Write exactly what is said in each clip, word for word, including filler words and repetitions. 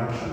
introduction.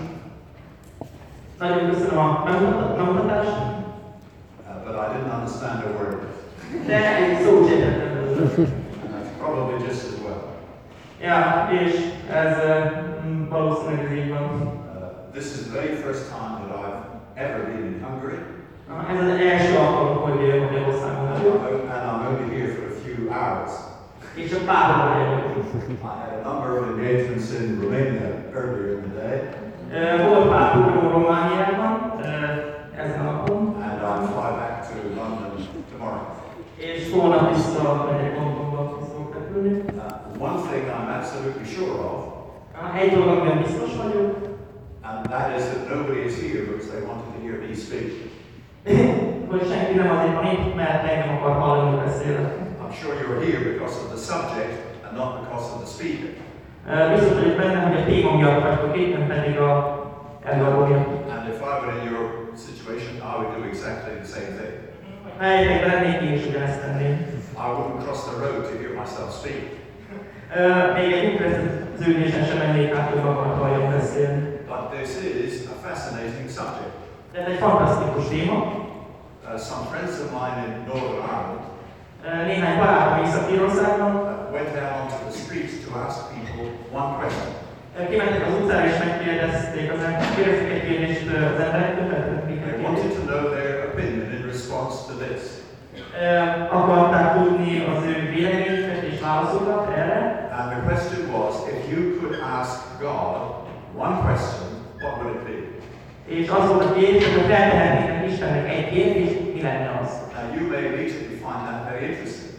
Nagyon köszönöm a bemutatást. Uh, but I didn't understand a word. De egy szót sem értettem belőle. That's probably just as well. Ja, és ez uh, valószínűleg ez így van. Uh, this is the very first time that I've ever been in Hungary. Uh, ez az első alkalom, hogy Magyarországon vagyok. And I'm only here for a few hours. És csak pár órája vagyok. I had a number of engagements in Romania earlier in the day. Uh, volt pár program Romániában uh, ezen a napon. And I'll fly back to London tomorrow. És holnap vissza megyek Londonba, vissza fogok repülni. Uh, one thing I'm absolutely sure of. Uh, egy dolog, amiben biztos vagyok. And that is that nobody is here because they wanted to hear me speak. Hogy senki nem azért van itt, mert engem akar hallani, hogy beszélek. I'm sure you're here because of the subject and not because of the speaker. Uh, biztos vagyok benne, hogy a téma miatt vagyok itt, nem pedig a előadó miatt. And if I were in your situation, I would do exactly the same thing. Ha helyzetekben lennék, én is ugyanezt tenném. I wouldn't cross the road to hear myself speak. Uh, még egy útvezetőülésen sem mennék át, hogy magam halljam beszélni. But this is a fascinating subject. Ez egy fantasztikus téma. Uh, some friends of mine in Northern Ireland uh, néhány barátom Észak-Írországban uh, went out onto the streets to ask people one question. uh, kimentek az utcára és megkérdezték az emberek, kérdezték egy kérdést uh, az emberektől, They wanted to know their opinion in response to this. Uh, akarták tudni az ő véleményüket és válaszokat erre. And the question was, if you could ask God one question, what would it be? És az volt a kérdés, hogy feltehetnének Istennek egy kérdést, mi lenne az? Now you may immediately find that very interesting.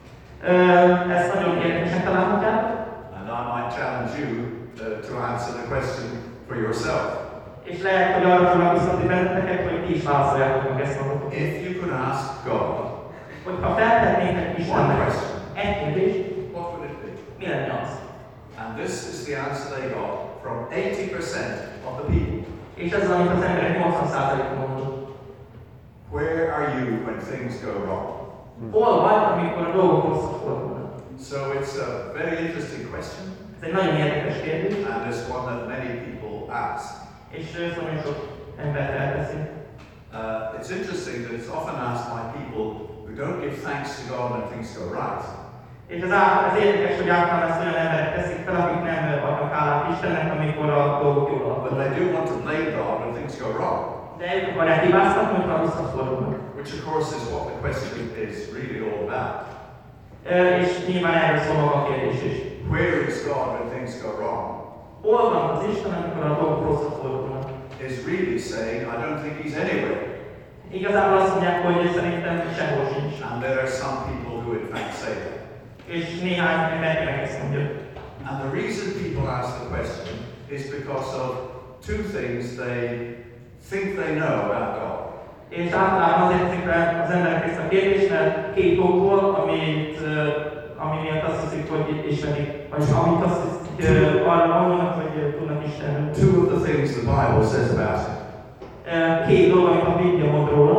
Uh, ezt nagyon érdekesen találhatjátok. And I might challenge you uh, to answer the question for yourself. És lehet, hogy arra fognak biztatni benneteket, hogy ti is válaszoljátok meg ezt magatok. If you could ask God Hogyha feltehetnének one Istennek question, egy kérdést, what would it be? mi lenne az? And this is the answer they got from eighty percent of the people. És ez az, amit az emberek nyolcvan százaléka mondott. Where are you when things go wrong? Hol vagy, amikor a dolgok rosszak fordulnak? So it's a very interesting question, Ez egy nagyon érdekes kérdés, and it's one that many people ask. és ez nagyon sok ember felteszi. Uh, it's interesting that it's often asked by people who don't give thanks to God when things go right. És ez, át, ez érdekes, hogy általán ezt olyan emberek teszik fel, akik nem adnak hálát Istennek, amikor a dolgok jól But alakulnak. they do want to blame God when things go wrong. De ők akarják hibáztatni, hogyha rosszak fordulnak. Which of course is what the question is really all about. Uh, és nyilván erről szól maga a kérdés is. Where is God when things go wrong? Hol van az Isten, amikor a dolgok rosszak fordulnak? Is really saying, I don't think he's anywhere. Igazából azt mondják, hogy szerintem sehol sincs. And there are some people who in fact say that. És néhány ember meg ezt mondja. And the reason people ask the question is because of two things they think they know about God. És általában azért teszik fel az emberek ezt a kérdést, mert két okból, amit, uh, ami miatt azt hiszik, hogy ismerik, vagy amit azt hiszik, uh, arra gondolnak, hogy uh, tudnak Istenről. Two of the things the Bible says about him. Uh, két dolog, amit a Biblia mond róla.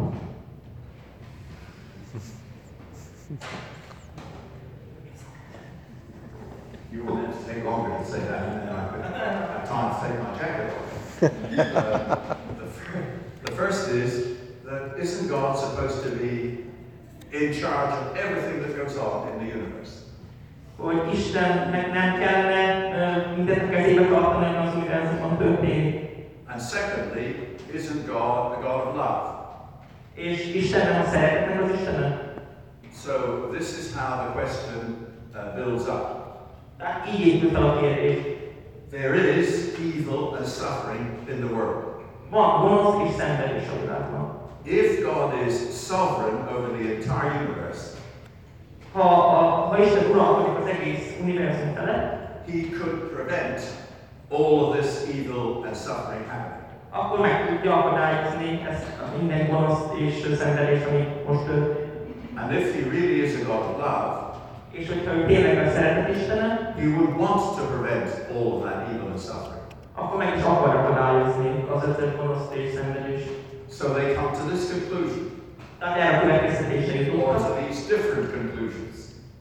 You will have to take longer to say that, and then I could have time to take my jacket off. uh, the, fir- the first is that isn't God supposed to be in charge of everything that goes on in the universe? Hogy Istennek nem kellene uh, mindent kezébe tartani, ami az univerzumban történik. And secondly, isn't God the God of love? És Isten nem a szeretetnek az Istene. So this is how the question uh, builds up. Tehát így épül fel a kérdés. There is evil and suffering in the world. Van gonosz és szenvedés a világban. If God is sovereign over the entire universe, Ha, a, ha Isten uralkodik az egész univerzum felett, he could prevent all of this evil and suffering happening. akkor meg tudja akadályozni ezt a minden gonoszt és szenvedést, ami most történik. And if he really is a God of love, És hogyha ő tényleg a szeretet Istene, he would want to prevent all of that evil and suffering. akkor meg is akar akadályozni az összes gonoszt és szenvedést. So they come to this conclusion, Tehát erre a következtetésre or jutottak, to these different conclusions.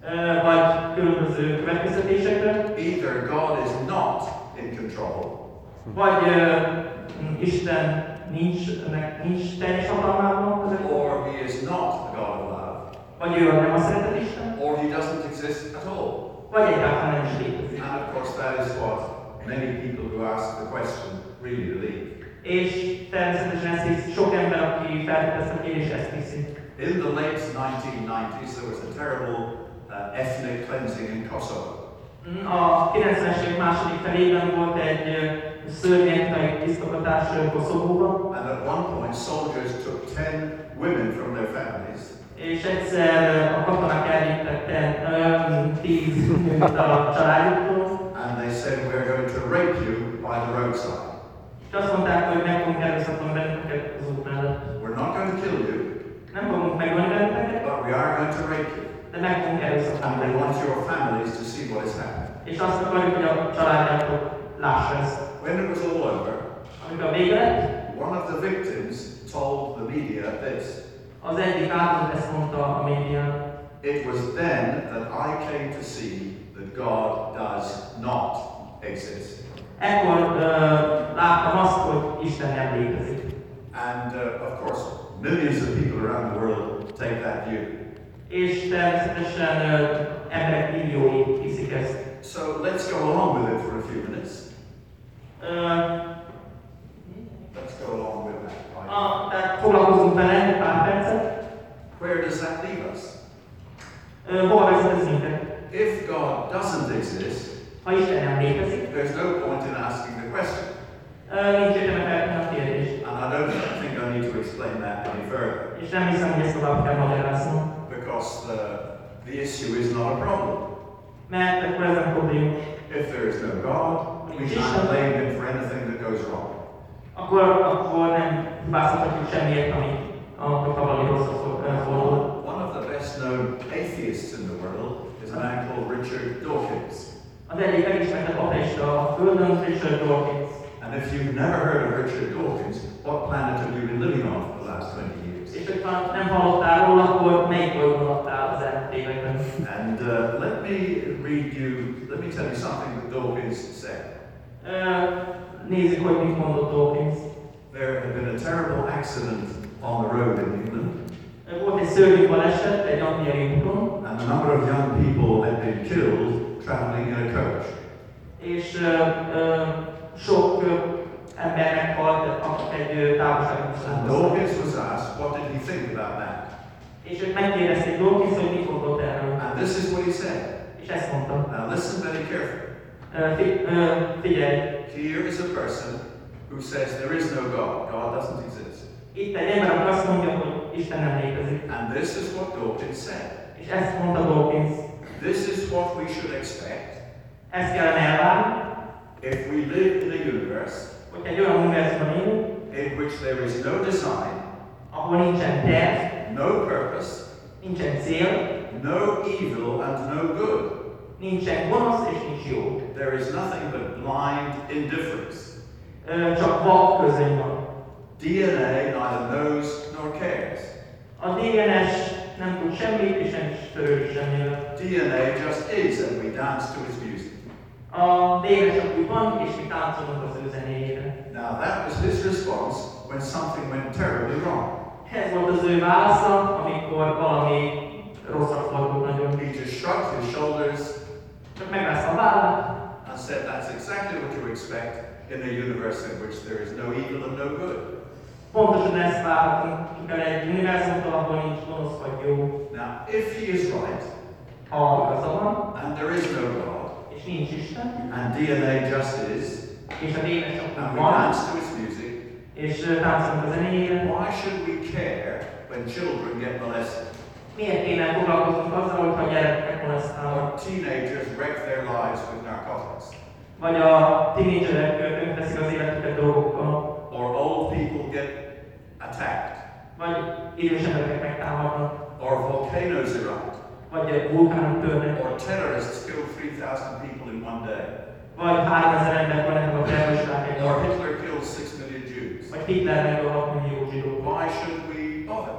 vagy különböző következtetésekre. Either God is not in control, Vagy uh, Isten nincs, nincs teljes hatalmában, or he is not the God of love, vagy ő nem a szeretet Isten, or he doesn't exist at all. vagy egyáltalán nem is létezik. And of course that is what many people who ask the question really believe. És természetesen ezt hisz, sok ember, aki feltett ezt a kérdést, ezt hiszi. In the late nineteen nineties there was a terrible uh, ethnic cleansing in Kosovo. A kilencvenes évek második felében volt egy szörnyű etnikai tisztogatás Koszovóban. And at one point soldiers took ten women from their families. És egyszer a katonák elvittek tíz nőt a családjuktól. And they said, we're going to rape you by the roadside. És azt mondták, hogy meg fogunk erőszakolni benneteket az út mellett. We're not going to kill you, Nem fogunk megölni benneteket, but we are going to rape you. de meg fogunk erőszakolni And we benneteket. want your families to see what is happening. És azt akarjuk, hogy a családjátok lássa ezt. When it was all over, Amikor a vége lett, one of the victims told the media this. az egyik áldozat ezt mondta a médián. It was then that I came to see that God does not exist. Ekkor uh, láttam azt, hogy Isten nem létezik. And uh, of course, millions of people around the world take that view. És természetesen uh, emberek milliói hiszik ezt. So let's go along with it for a few minutes. Uh, Let's go along with that. a, tehát foglalkozunk vele egy pár percet. Where does that leave us? Uh, hova vezet ez minket? If God doesn't exist, Ha Isten nem létezik, there's no point in asking the question. uh, nincs értelme feltenni a kérdést. And I don't think I need to explain that any further, És nem hiszem, hogy ezt tovább kell magyaráznom. because the, the issue is not a problem. Mert akkor ez nem probléma. If there is no God, we can't blame him for anything that goes wrong. Akkor, akkor nem hibázhatjuk semmiért, ami a valami rosszat fordul. One of the best known atheists in the world is a man called Richard Dawkins. Az egyik legismertebb ateista a Földön, Richard Dawkins. And if you've never heard of Richard Dawkins, what planet have you been living on for the last twenty years? És hogyha nem hallottál róla, akkor melyik bolygón laktál az elmúlt években? And uh, let me read you, let me tell you something that Dawkins said. Uh, nézzük, hogy mit mondott Dawkins. There had been a terrible accident on the road in England, Volt egy szörnyű baleset egy angliai úton, and a number of young people had been killed traveling in a coach. és uh, uh, sok uh, ember meghalt, akik egy uh, távolsági And buszon. Dawkins was asked, what did he think about that? És őt megkérdezték Dawkins, hogy mit mondott erről. And this is what he said. És ezt mondta. Now listen very carefully. Uh, fi, uh, figyelj, Here is a person who says there is no God. God doesn't exist. itt egy ember, aki azt mondja, hogy Isten nem létezik. And this is what Dawkins said. És ezt mondta Dawkins. This is what we should expect Ezt kellene elvárni, if we live in a universe hogy egy olyan univerzumban élünk, in which there is no design, ahol nincsen terv, no purpose, nincsen cél, no evil and no good. nincsen gonosz és nincs jó. There is nothing but blind indifference. Ö, csak vak közöny van. D N A neither knows nor cares. A dé en es nem tud semmit, és nem is törődik semmivel. D N A just is and we dance to its music. A dé en es csak úgy van, és mi táncolunk az ő zenéjére. Now that was his response when something went terribly wrong. Ez volt az ő válasza, amikor valami rosszat fordult nagyon. He just shrugged his shoulders Csak megrázta a vállat, and said that's exactly what you expect in a universe in which there is no evil and no good. pontosan ezt várhatunk el egy univerzumtól, ahol nincs gonosz vagy jó. Now, if he is right, Ha igaza van, and there is no God, és nincs Isten, and D N A just is, és a dé en es csak and úgy we van, dance to its music, és ö, táncolunk a zenéjére, why should we care when children get molested, miért kéne foglalkoznunk azzal, hogyha gyerekek molesztálnak? or teenagers wreck their lives with narcotics, Vagy a tínédzserek tönkreteszik az életüket drogokkal, or old people get attacked, vagy idős emberek megtámadnak, or volcanoes erupt, vagy vulkánok törnek, or terrorists kill three thousand people in one day, vagy háromezer ember van ennek a terroristák egy or nap, Hitler kills six million Jews. vagy Hitler megöl hat millió zsidót. Why should we bother?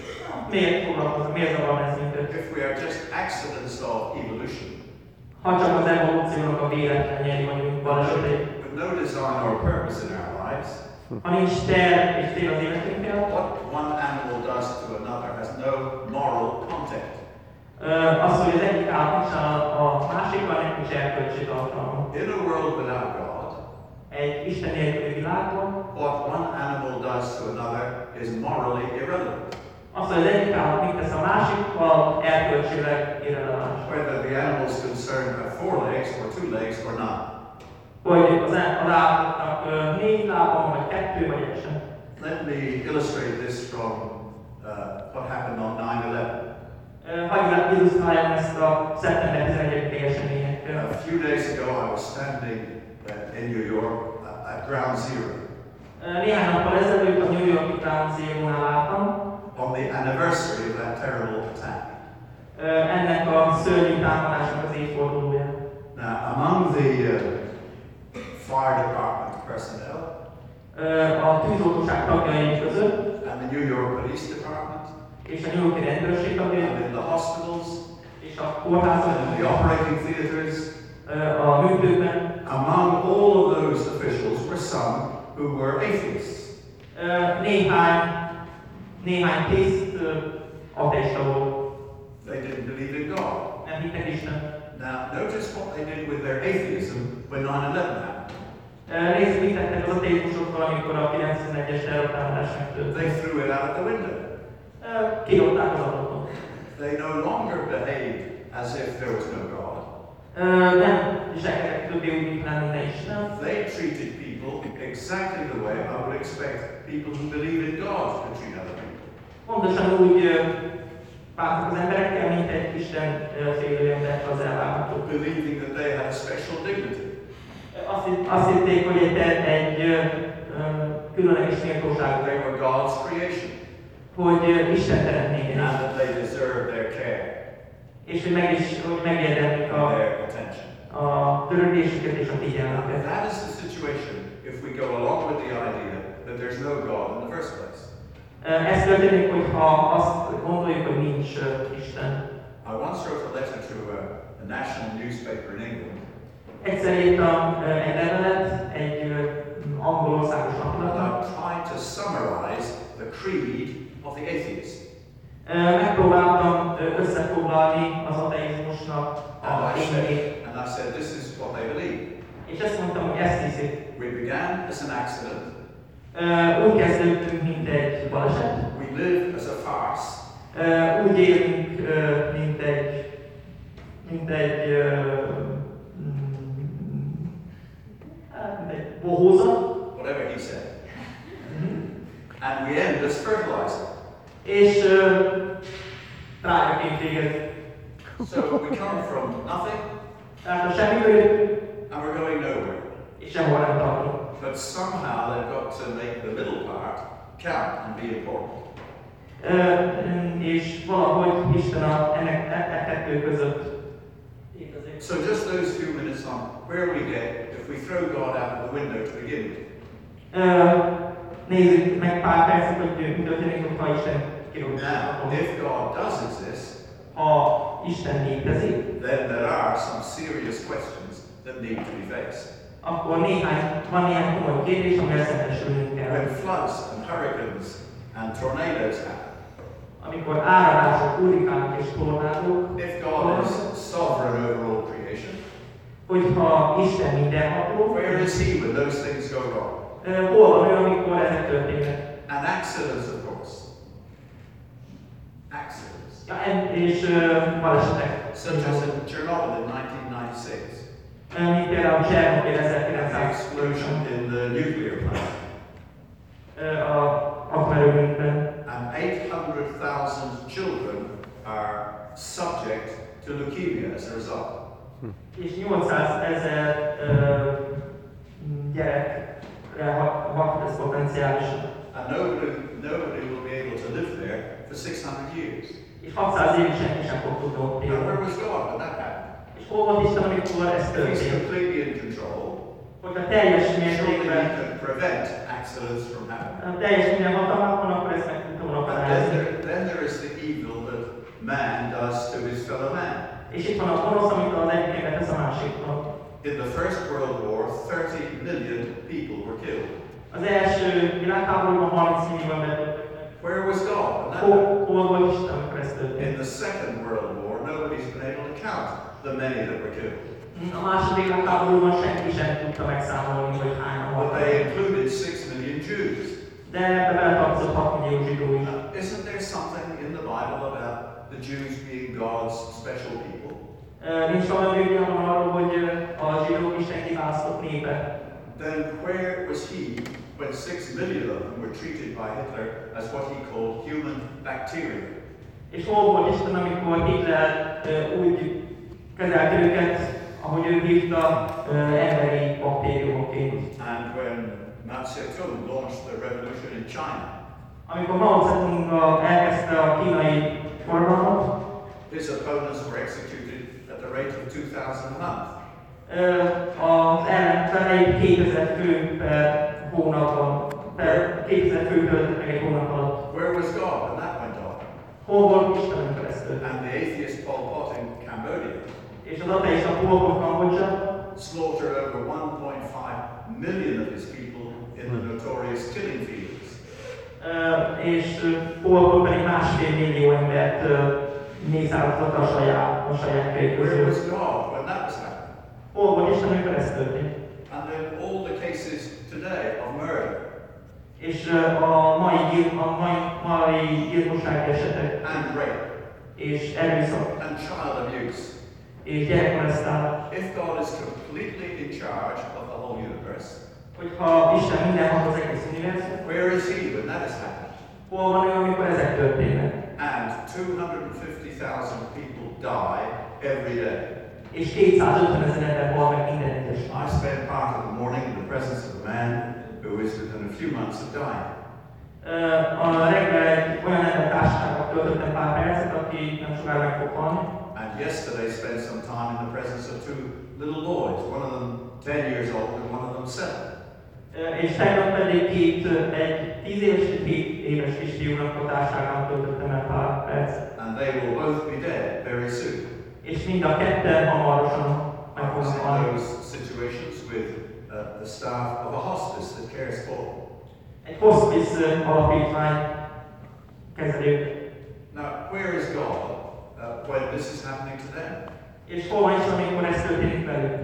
Miért foglalkozunk, miért zavar ez minket? If we are just accidents of evolution, Ha csak az evolúciónak a véletlenjei vagyunk, balesetei, with no design or purpose in our lives, ha nincs terv és cél az életünkkel, what one animal does to another has no moral content. az, hogy az egyik állat nincs a, a másikban, nincs erkölcsi tartalma. In a world without God, Egy Isten nélküli világban, what one animal does to another is morally irrelevant. az, hogy az egyik állat mit tesz a másikkal, erkölcsileg irreleváns. Whether the animal is concerned with four legs or two legs or not. Hogy az, az állatnak ö, négy lábon, vagy kettő, vagy egy sem. Let me illustrate this from uh, what happened on nine eleven. Hagyj illusztráljam ezt a szeptember tizenegyedike eseményekkel. A few days ago, I was standing uh, in New York uh, at Ground Zero Néhány nappal ezelőtt a New York-i Ground Zero-nál álltam. on the anniversary of that terrible attack. Ennek a szörnyű támadásnak az évfordulója. Now, among the uh, fire department personnel A tűzoltóság tagjai között, and the New York Police Department és a New York-i rendőrség tagjai, and in the hospitals és a kórházak, and in the operating theaters, a műtőkben, among all of those officials were some who were atheists. néhány, néhány tiszt ateista volt. They didn't believe in God. Nem hittek Isten. Now, notice what they did with their atheism when nine eleven happened. Nézzük, mit tettek az ateizmusokkal, amikor a kilencvenegyes terrortámadás megtörtént. They threw it out of the window. Kidobták az ablakon. They no longer behaved as if there was no God. Nem viselkedtek többé úgy, mint nem lenne Isten. They treated people exactly the way I would expect people who believe in God to treat other people. Pontosan úgy bántak az emberekkel, mint egy Isten félő ember az elvárható. Believing that they had a special dignity. Azt, azt hitték, hogy egy, egy különleges méltóság, They were God's creation. hogy Isten teremtmény, And that they deserved their care és hogy, meg is, hogy megérdemlik a, and their attention. a törődésüket és a figyelmüket. That is the situation if we go along with the idea that there's no God in the first place. Ez történik, hogyha azt gondoljuk, hogy nincs Isten. I once wrote a letter to a, a national newspaper in England. Egyszer írtam egy levelet egy angol országos And lapilapnak. I tried to summarize the creed of the atheist. Megpróbáltam összefoglalni az ateizmusnak a And I said, lényegét. and I said, this is what they believe. És ezt mondtam, hogy ezt hiszik. We began as an accident. Úgy kezdődtünk, mint egy baleset. We live as a farce. Úgy élünk, mint egy, mint egy, mint egy bohózat. Whatever he said. And we end as fertilizer. És trágyaként végezzük. So we come from nothing Tehát a semmiből and we're going nowhere. és sehol nem tartunk. But somehow they've got to make the middle part count and be important. És valahogy Isten a, ennek e, e kettő között létezik. So just those few minutes on where we get if we throw God out of the window to begin with. Nézzük meg pár percet, hogy mi történik, hogyha Isten kirúgja. Now, if God does exist, Ha Isten létezik, then there are some serious questions that need to be faced. akkor néhány, van néhány komoly kérdés, amivel szembesülnünk kell. When floods and hurricanes and tornadoes happen, Amikor áradások, hurrikánok és tornádok, if God is sovereign over all creation, hogyha Isten mindenható, where is He when those things go wrong? hol van ő, amikor ezek történnek? And accidents, of course. Accidents. Ja, és uh, balesetek. Such as in Chernobyl in nineteen ninety-six. Mint például Csernobyl The ezerkilencszáz explosion in the nuclear plant. a atomerőműben. And eight hundred thousand children are subject to leukemia as a result. És nyolcszázezer gyerekre hat ez potenciálisan. And nobody, nobody will be able to live there for six hundred years. És hatszáz évig senki sem fog tudni ott Now, where élni. was God when that happened? És hol volt Isten, amikor ez If He's történt? completely in control, Hogyha teljes surely He mértékben, can prevent accidents from happening. teljes minden hatalmában, akkor ezt meg tudta volna And then akadályozni. there, then there is the evil that man does to his fellow man. És itt van a gonosz, amit az egyik ember tesz a másiknak. In the First World War, thirty million people were killed. Az első világháborúban harminc millióan megöltek. Where was God? And that- Hol, hol volt Isten, amikor ez In történt? the Second World War, nobody's been able to count the many that were killed. A második világháborúban senki sem tudta megszámolni, hogy hányan But voltak. they included six million Jews. De ebbe beletartozott hat millió zsidó is. Isn't there something in the Bible about the Jews being God's special people? Ö, Nincs valami Bibliában arról, hogy ö, a zsidók Isten kiválasztott népe. Then where was he when six million of them were treated by Hitler as what he called human bacteria? És hol volt Isten, amikor Hitler ö, úgy kezelte őket, ahogy ő hívta, ö, emberi baktériumokként. And when Mao Zedong launched the revolution in China, Amikor Mao Zedong a- elkezdte a kínai forradalmat, his opponents were executed at the rate of two thousand a month. ö, az ellenfelei kétezer fő per hónapban, per kétezer fő töltött meg egy hónap alatt. Where was God when that went on? Hol volt Isten, amikor ez történt? And the atheist Pol Pot in Cambodia És az ateista Pol Pot Kambodzsa slaughtered over one point five million of his people in the notorious killing fields. Ö, és ö, Pol Pot pedig másfél millió embert ö, mészároltatta a saját, a saját kei Where közül. was God when that was happening? Hol volt Isten, amikor ez történt? And then all the cases today of murder És ö, a mai, gyil- a mai, mai gyilkossági esetek and rape és erőszak and child abuse. és gyerekmolesztálás. If God is completely in charge of the whole universe, Hogyha Isten mindenhol az egész univerzum, where is he when that is happening? hol van ő, amikor ezek történnek? And two hundred fifty thousand people die every day. És kétszázötven ezer ember hal meg minden egyes nap. I spend part of the morning in the presence of a man who is within a few months of dying. Ö, A reggel egy olyan ember társasággal töltöttem pár percet, aki nem sokára meg fog halni. And yesterday spent some time in the presence of two little boys, one of them ten years old and one of them seven. Ö, És tegnap pedig két, ö, egy tíz éves és hét éves kisfiúnak a társaságán töltöttem el pár percet. And they will both be dead very soon. És mind a ketten hamarosan meg I was fognak in halni. those situations with uh, the staff of a hospice that cares for them. Egy hospice ö, alapítvány kezelők. Now, where is God uh, when this is happening to them? És hol van is, amikor ez történik velük?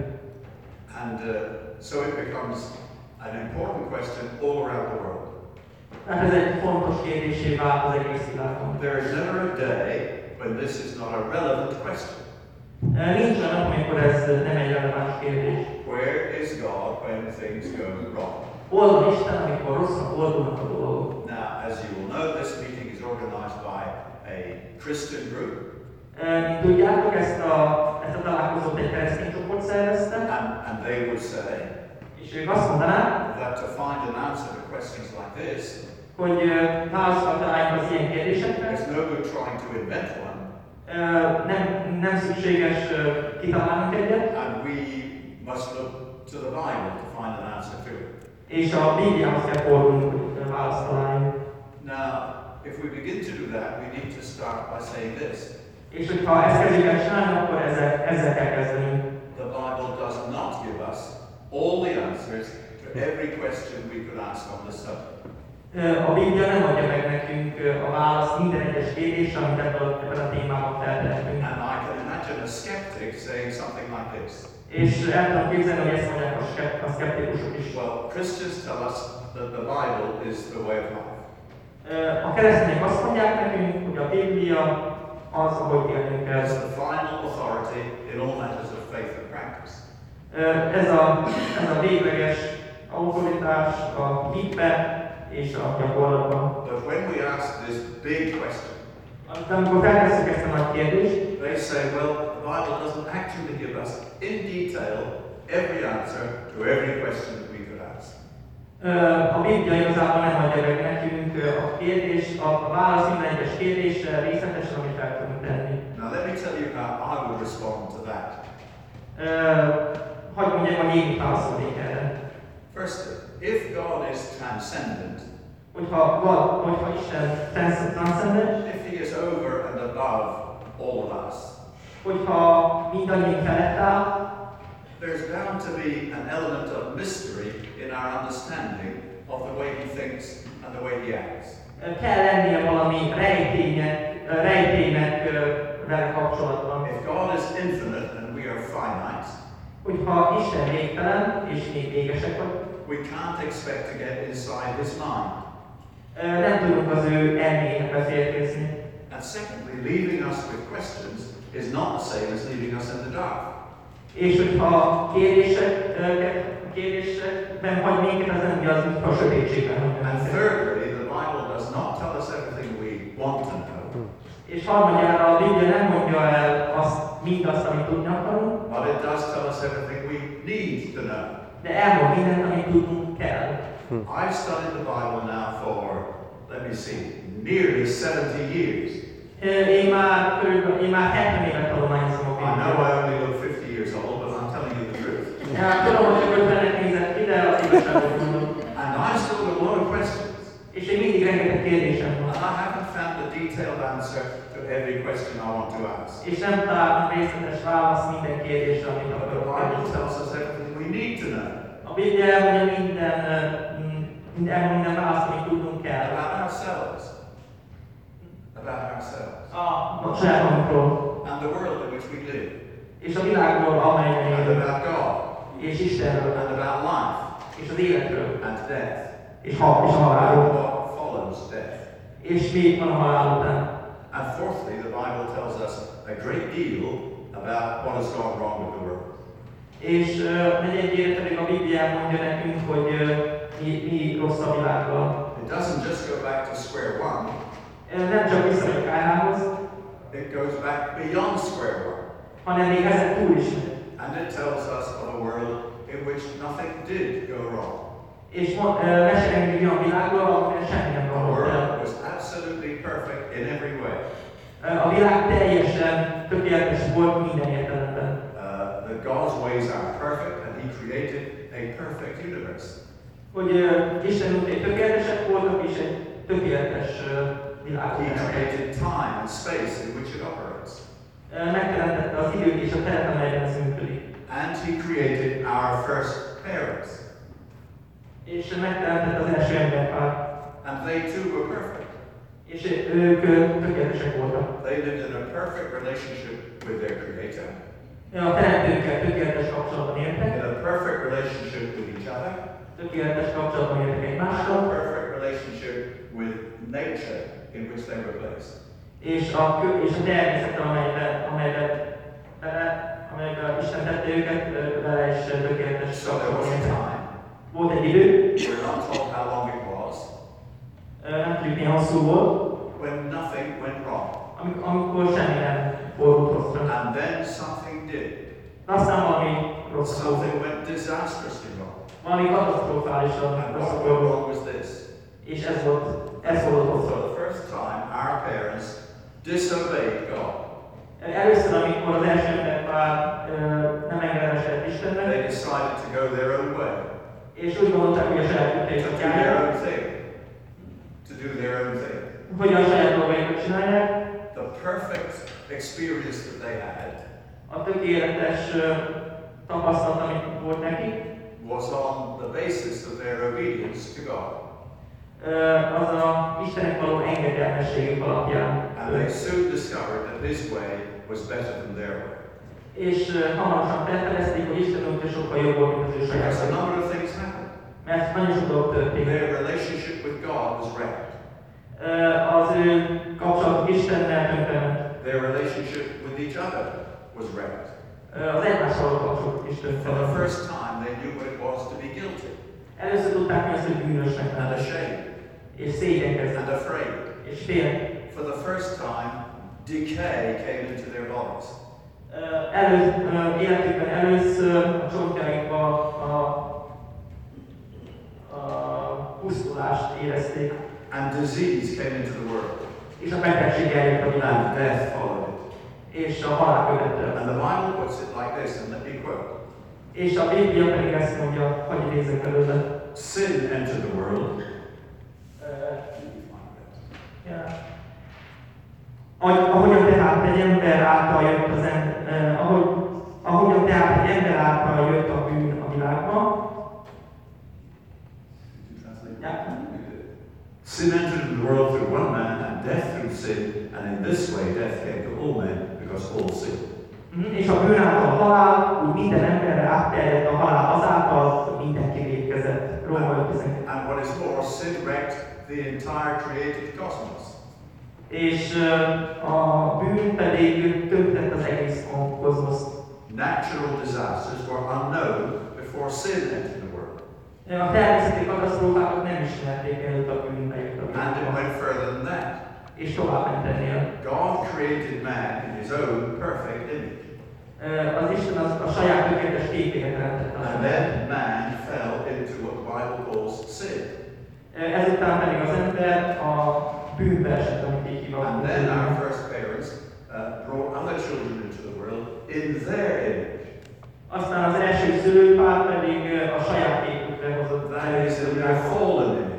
And uh, so it becomes an important question all around the world. Tehát ez egy fontos kérdésé vált az egész világon. There is never a day when this is not a relevant question. Ö, Nincs olyan nap, amikor ez nem egy releváns kérdés. Where is God when things go wrong? Hol van Isten, amikor rosszra fordulnak a dolgok? Now, as you will know, this meeting is organized by a Christian group, Ö, Mint tudjátok, ezt a, ezt a találkozót egy keresztény csoport szervezte, and, and they would say és ők azt mondanák, that to find an answer to questions like this, hogy ö, válaszokat találjunk az ilyen kérdésekre. there's no good trying to invent one, Ö, Nem, nem szükséges ö, kitalálnunk egyet, and we must look to the Bible to find an answer to it. és a Bibliához kell fordulnunk, hogy ö, választ találjunk. Now, if we begin to do that, we need to start by saying this. És hogyha ezt kezdjük el csinálni, akkor ezzel, ezzel kell kezdenünk. The Bible does not give us all the answers to every question we could ask on this subject. Ö, A Biblia nem adja meg nekünk ö, a választ minden egyes kérdésre, amit ebből, ebben a témában feltehetünk. And I can imagine a skeptic saying something like this. És el tudom képzelni, hogy ezt mondják a, skep- a szkeptikusok is. Well, Christians tell us that the Bible is the way of life. Ö, A keresztények azt mondják nekünk, hogy a Biblia az, ahogy élnünk kell. It's the final authority in all matters of faith and practice. Ö, Ez a, ez a végleges autoritás a hitbe és a gyakorlatban. But when we ask this big question, De amikor feltesszük ezt a nagy kérdést, they say, well, the Bible doesn't actually give us in detail every answer to every question that we could ask. ö, a Biblia igazából nem adja meg nekünk ö, a kérdés, a, a válasz minden egyes kérdésre részletesen, amit fel tudunk tenni. Now, let me tell you how I would respond to that. Ö, Hadd mondjam, hogy én mit válaszolnék erre. Firstly, if God is transcendent, Hogyha, val- hogyha Isten transz- transzcendens, if He is over and above all of us, hogyha mindannyiunk felett áll, there's bound to be an element of mystery in our understanding of the way he thinks and the way he acts. Kell lennie valami rejténynek, rejtélynek vele kapcsolatban. If God is infinite and we are finite, Hogyha Isten végtelen és mi végesek vagyunk, we can't expect to get inside his mind. nem tudunk az ő elméjének beférkőzni. And secondly, leaving us with questions is not the same as leaving us in the dark. És hogyha kérdések, kérdésekben hagy minket, az nem az, mintha a sötétségben hagy And minket. thirdly, the Bible does not tell us everything we want to know, És harmadjára a Biblia nem mondja el azt, mindazt, amit tudni akarunk, but it does tell us everything we need to know. de elmond mindent, amit tudnunk kell. I've studied the Bible now for, let me see, nearly seventy years. Én már, körülbelül, én már hetven évet tanulmányozom a I know Bibliát. I only look fifty years old, but I'm telling you the truth. Tudom, hogy csak ötvennek nézett ki, de az igazságot mondom. And I've still got a lot of questions. És én mindig rengeteg kérdésem van. And I haven't found a detailed answer to every question I want to ask. És nem találtam részletes választ minden kérdésre, amit But the akarok Bible kérdezni. tells us everything we need to know A Biblia elmondja minden, minden, minden választ, amit tudnunk kell. about ourselves. About ourselves. A saját magunkról. And the world in which we live. És a világról, amelyben And élünk. about God. És Istenről. And about life. És az életről. And death. És, ha, és a And halálról. what follows death. És mi van a halál után. And fourthly, the Bible tells us a great deal about what has gone wrong with the world. És uh, negyedjére pedig a Biblia mondja nekünk, hogy uh, mi, mi rossz a világban. It doesn't just go back to square one, Uh, nem csak visszamegy Káinhoz, it goes back beyond square one. hanem még ezen túl is megy. And it tells us of a world in which nothing did go wrong. És uh, mesél nekünk egy olyan világról, ahol semmi nem The romlott el. world was absolutely perfect in every way. Uh, a világ teljesen tökéletes volt minden értelemben. Uh, that God's ways are perfect and He created a perfect universe. Hogy uh, Isten útjai tökéletesek voltak, és egy tökéletes uh, világot He teremtett. created time and space in which it operates. Uh, megteremtette az időt és a teret, amelyben ez működik. And He created our first parents. És megteremtette az első emberpárt. And they too were perfect. És ők uh, tökéletesek voltak. They lived in a perfect relationship with their Creator, A teremtőkkel tökéletes kapcsolatban éltek, in a perfect relationship with each other, tökéletes kapcsolatban éltek and a egymással, perfect relationship with nature in which they were placed. és a, kö- és a természettel, amelyben, amelyben, bele, amelyben Isten tette őket, ö, vele is tökéletes So there was kapcsolatban a éltek. time, Volt egy idő, we're not told how long it was, ö, nem tudjuk milyen hosszú volt, when nothing went wrong. amikor, amikor semmi nem fordult rosszra. And then something did. Aztán valami rossz volt, Something went disastrously wrong. valami katasztrofálisan And rossz what went volt, wrong was this. és ez volt, ez volt For rosszra. the first time, our parents disobeyed God. Először, amikor az első emberpár ö, nem engedelmeskedett Istennek, They decided to go their own way, és úgy gondolták, hogy a saját to útjaikat do their járják, own thing, to do their own thing. hogy a saját dolgaikat csinálják, The perfect experience that they had a tökéletes ö, tapasztalat, amit volt nekik, was on the basis of their obedience to God. ö, az a Istennek való engedelmességük alapján. And they soon discovered that His way was better than their way. És ö, hamarosan felfedezték, hogy Isten útja sokkal jobb volt, mint az ő saját Because a útja. number of things happened. Mert nagyon sok dolog történt. Their relationship with God was wrecked. Ö, Az ő kapcsolatuk Istennel tönkrement. Their relationship with each other was wrecked. Ö, Az egymással való kapcsolatuk is For the tönkrement. first time, they knew what it was to be guilty Először tudták mi az, hogy bűnösnek and lenni. ashamed És szégyenkeztek. and afraid. És féltek. For the first time, decay came into their bodies. Ö, Elő, ö, életükben először a csontjaikba a, a pusztulást érezték, And disease came into the world. és a betegség eljött a And világba, death followed it. és a halál követte. And the Bible puts it like this, and let me quote. És a Biblia pedig ezt mondja, hogy idézek belőle. Sin entered the world. Ö, ja. Ahogyan tehát egy ember által jött az ember, ahogy, ahogyan tehát egy ember által azáltal jött a bűn a világba. Sin entered into the world through one man, and death through sin, and in this way death came to all men, because all sinned. És a bűn által a halál, úgy minden emberre átterjedt a halál azáltal, hogy mindenki vétkezett. Róma öt tizenkettő. And what is more, sin wrecked the entire created cosmos. És uh, a bűn pedig tönkretett az egész kozmoszt. Natural disasters were unknown before sin entered the world. A természeti katasztrófákat nem ismerték, mielőtt a bűn bejött a And it világba. went further than that. És tovább ment ennél. God created man in his own perfect image. Uh, az Isten az a saját tökéletes képére teremtette az And embert. then man fell into what the Bible calls sin. Uh, ezután pedig az ember a bűnbe esett, amit így hívnak. And then our first parents uh, brought other children into the world in their image. Aztán az első szülőpár pedig uh, a saját képükre hozott. That is in their fallen image.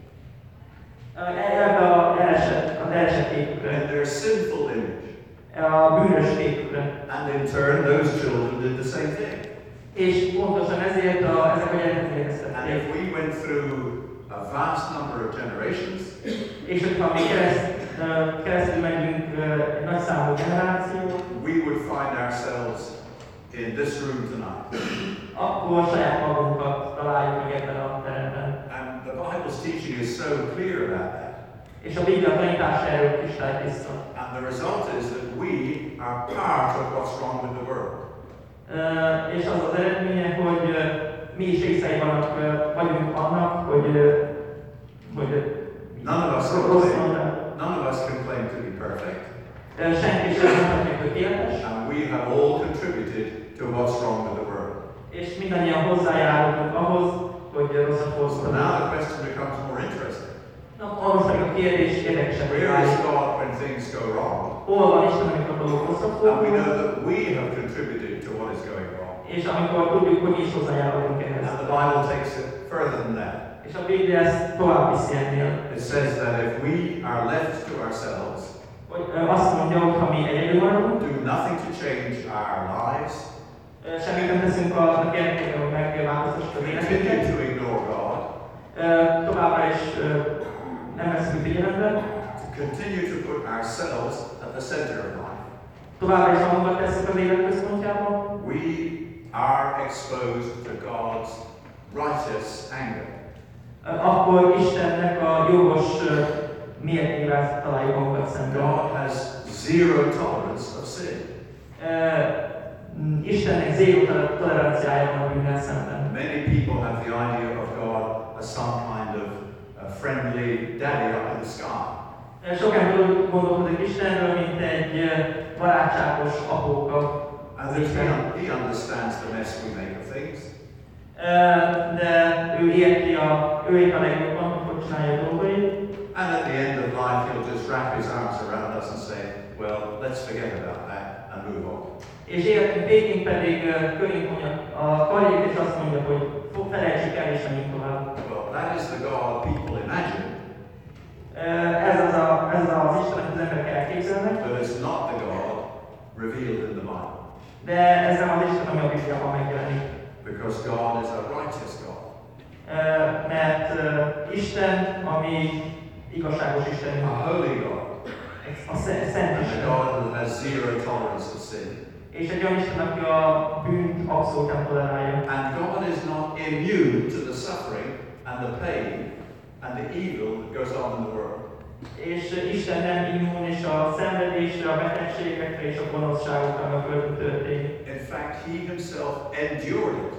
Uh, ebbe a elesett, az elesett képükre. In their sinful image. A bűnös képükre. And in turn, those children did the same thing. És pontosan ezért a, ezek a gyerekek végeztették. And if we went through a vast number of generations, És hogyha mi kereszt, uh, keresztül megyünk uh, egy nagy számú generáció, we would find ourselves in this room tonight. akkor saját magunkat találjuk meg ebben a teremben. And the Bible's teaching is so clear about that. És a Biblia tanítása erről kristálytiszta. And the result is that we are part of what's wrong with the world. Uh, és az az eredménye, hogy uh, mi is részei vannak, uh, vagyunk annak, hogy, uh, hogy None of us can rossz claim, van. none of us can claim to be perfect. Uh, senki sem mondhatja, hogy tökéletes. And we have all contributed to what's wrong with the world. És mindannyian hozzájárulunk ahhoz, hogy rosszat So hozzunk. now the question becomes more interesting. Na, most pedig a kérdés érdekesebb Where is válik. God when things go wrong? Hol van Isten, amikor dolgok rosszat And we know fordulnak, that we have contributed to what is going wrong. és amikor tudjuk, hogy mi is hozzájárulunk ehhez. And the Bible takes it further than that. És a Biblia ezt tovább viszi ennél. It says that if we are left to ourselves, Hogy ö, azt mondja, hogy ha mi egyedül maradunk, do nothing to change our lives, ö, semmit nem teszünk a érdekében, hogy megváltoztassuk az continue életünket, to ignore God, ö, továbbra is ö, nem veszünk figyelembe, to continue to put ourselves at the center of life, továbbra is magunkat tesszük az élet központjába, we are exposed to God's righteous anger. ö, akkor Istennek a jogos ö, mértével találjuk magunkat szemben. God has zero tolerance of sin. Uh, Istennek zéró toleranciája van a bűnnel szemben. Many people have the idea of God as some kind of a friendly daddy up in the sky. Uh, Sok ember gondolkodik Istenről, mint egy uh, barátságos apóka. And that he, he understands the mess we make of things. Uh, De ő érti a, ő érti a legjobban, hogy csinálja a dolgait. And at the end of life, he'll just wrap his arms around us and say, well, let's forget about that and move on. És életünk végén pedig uh, körénk mondja a karját, és azt mondja, hogy felejtsük el, és menjünk tovább. Well, that is the God people imagine, Uh, Ez az, a, ez az Isten, amit az emberek elképzelnek, but it's not the God revealed in the Bible. de ez nem az Isten, ami a Bibliában megjelenik. Because God is a righteous God. Uh, mert uh, Isten, ami igazságos Isten, A holy God. a szent, szent And a Isten. God that has zero tolerance of sin. És egy olyan Isten, aki a bűnt abszolút nem tolerálja. And God is not immune to the suffering and the pain and the evil that goes on in the world. És Isten nem immun, és a szenvedésre, a betegségekre és a gonoszságokra, ami a földön történik. In fact, he himself endured it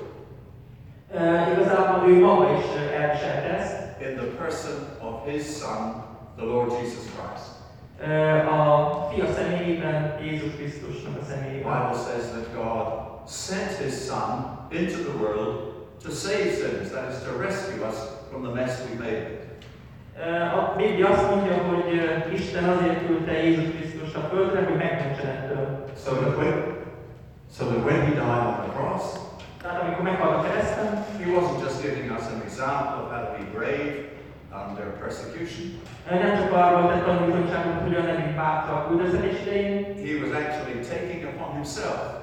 Uh, igazából ő maga is uh, elviselte ezt. in the person of his Son, the Lord Jesus Christ. Uh, a fia személyében, Jézus Krisztusnak a The személyében. Bible says that God sent his Son into the world to save sinners, that is, to rescue us from the mess we made. Uh, A Biblia azt mondja, hogy uh, Isten azért küldte Jézus Krisztust a földre, hogy megmentsen ettől. So that when, so that when he died on the cross, Tehát amikor meghalt a kereszten, he wasn't just giving us an example of how to be brave under persecution. uh, nem csak arról tett tanulságot, hogy hogyan legyünk bátrak üldöztetés idején, He was actually taking upon himself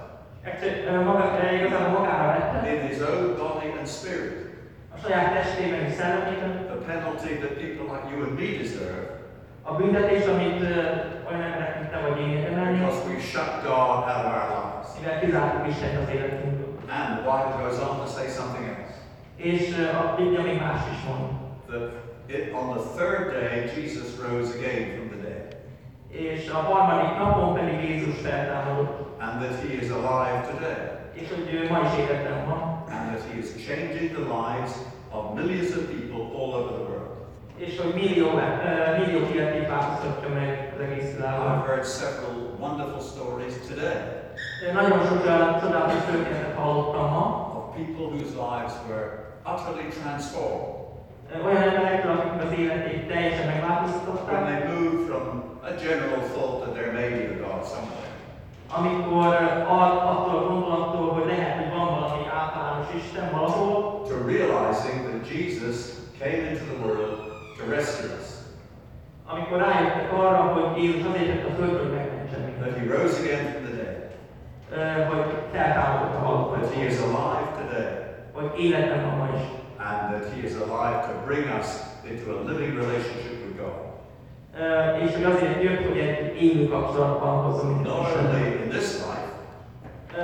Egyszer, maga, igazából magára vette, in his own body and spirit, a saját testében és szellemében, the penalty that people like you and me deserve, a büntetés, amit uh, olyan emberek, mint te vagy én érdemelni, because we shut God out of our lives. mivel kizártuk Istent az életünkből. And the Bible goes on to say something else. És uh, a Biblia még más is mond. That it, on the third day, Jesus rose again from the dead. És a harmadik napon pedig Jézus feltámadott. And that he is alive today. És hogy ő ma is életben van. And that he is changing the lives of millions of people all over the world. És hogy millió, uh, millió életét változtatja meg az egész világon. I've heard several wonderful stories today Nagyon sok csodálatos történetet hallottam ma. of people whose lives were utterly transformed Olyan emberekről, akik az életét teljesen when megváltoztatták, they moved from a general thought that there may be a God somewhere amikor a- attól a gondolattól, hogy lehet, hogy van valami általános Isten valahol, to realizing that Jesus came into the world to rescue us. amikor rájöttek arra, hogy Jézus azért jött a földről, hogy megmentsen That minket, he rose again from the dead. Ö, hogy feltámadott a That he is halottak, alive today. hogy életben van ma is, And that he is alive to bring us into a living relationship with God. Ö, és hogy azért jött, hogy egy élő kapcsolatban hozzon minket Not Istennel. only in this life, Ö,